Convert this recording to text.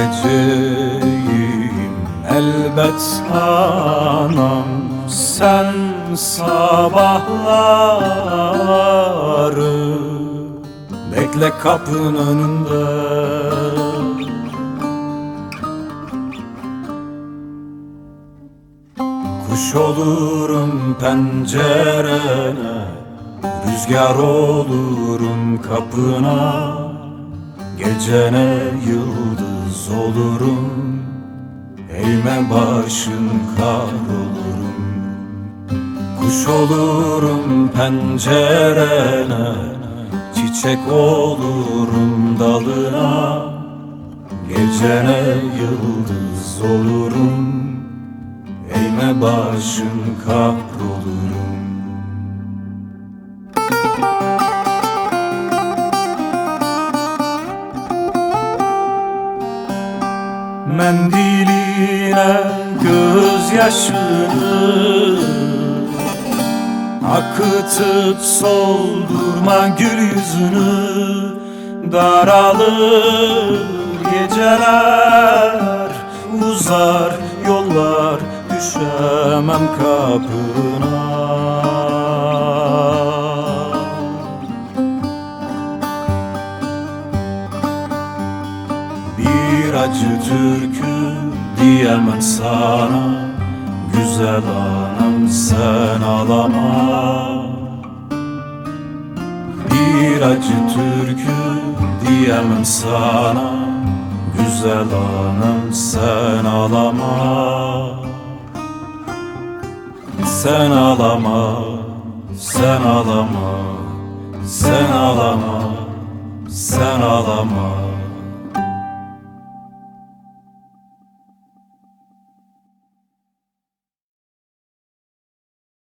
geceyim elbet anam, sen sabahları bekle kapının önünde. Kuş olurum pencerene, rüzgar olurum kapına, gecene yıldız olurum, eğme başın kar olurum. Kuş olurum pencerene, çiçek olurum dalına, gecene yıldız olurum, eğme başın kahrolurum. Mendiline gözyaşını akıtıp soldurma gül yüzünü. Daralır geceler, uzar yollar, düşemem kapına. Bir acı türkü diyemem sana, güzel anam sen ağlama. Bir acı türkü diyemem sana, güzel anam sen ağlama. Sen ağlama, sen ağlama, sen ağlama, sen ağlama.